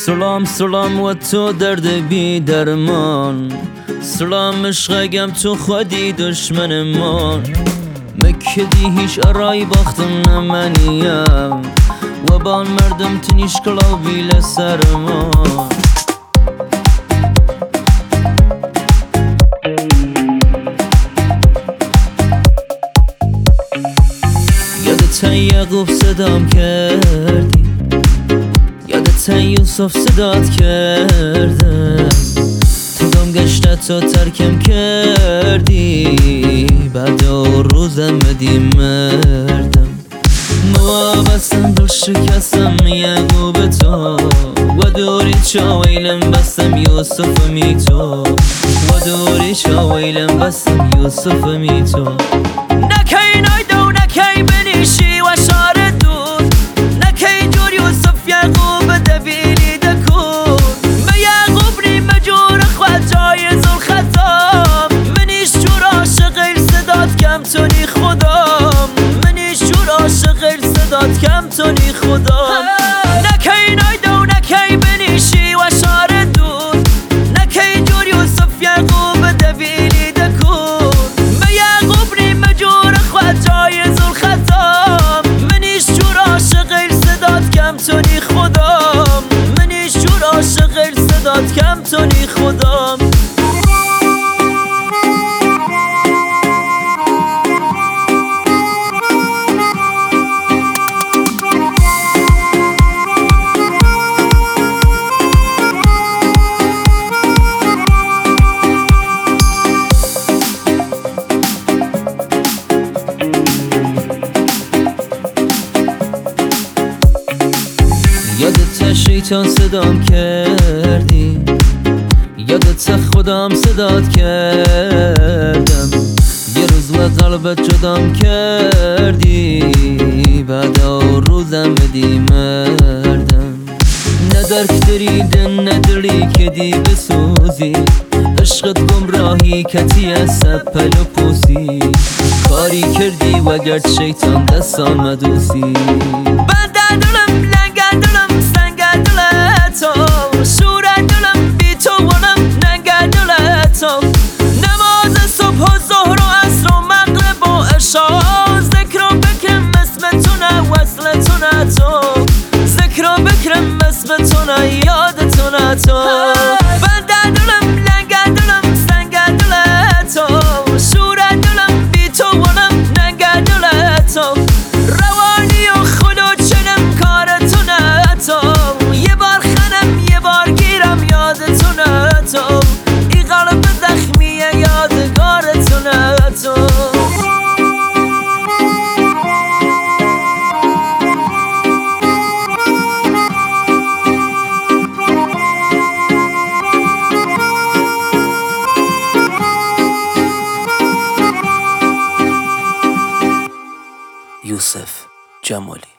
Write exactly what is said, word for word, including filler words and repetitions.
سلام سلام و تو درد بی درمان، سلام عشقگم تو خودی دشمن من. مکدی هیچ ارای باختم نمانیم و بان مردم تنیش کلاو بیل سرمان. یادت یعقوب صدام کردی، یادت یوسف صدات کردم، تو گم گشته تو ترکم کردی، بعد روزم بدی مردم. موابستم دل شکستم یعقوب تو و دوری چاویلم بستم یوسف می تو و دوری چاویلم بستم یوسف می تو. نکی نایدو نکی بنیشی و شار دود، نکی جور یوسف یعقوب دویلی دکون. ما یعقوب نی مجور خواه جای زل خطام، منیش جور عاشق غیر صدات کم تونی خودم، منیش جور عاشق غیر صدات کم تونی خودم. نکی نایدو نکی بنیشی و شار دود، نکی جور یوسف یعقوب دویلی دکون. ما یعقوب نی مجور خواه جای زل خطام، منیش جور عاشق غیر صدات کم تونی خودم، منیش جور عاشق غیر صدات کم تونی خودم. یادت شیطان صدام کردی، یادت خودم صدات کردم، یه روز و قلبت جدام کردی، بعد روزم بدی مردم. ندرک دریدن ندری که دی بسوزی، عشقت گمراهی کتی از سپل و پوسی، کاری کردی و گرد شیطان دست آمدوسی. بنده دلم لنگه دلم سنگه دلتو، شوره دلم بی تو ونم ننگه دلتو. نماز صبح و ظهر و عصر و مغرب و عشا، ذکر و بکرم اسمتونه وصلتونه تو، ذکر و بکرم اسمتونه یادتونه تو. بنده دلم لنگه دلم سنگه دلتو، شوره دلم بی تو ونم ننگه دلتو. روانی و خلوت شدم کارتونه تو، یه بار خنم یه بار گیرم یادتونه تو، ای قلب زخمیه یادگارتونه تو. یوسف جمالی.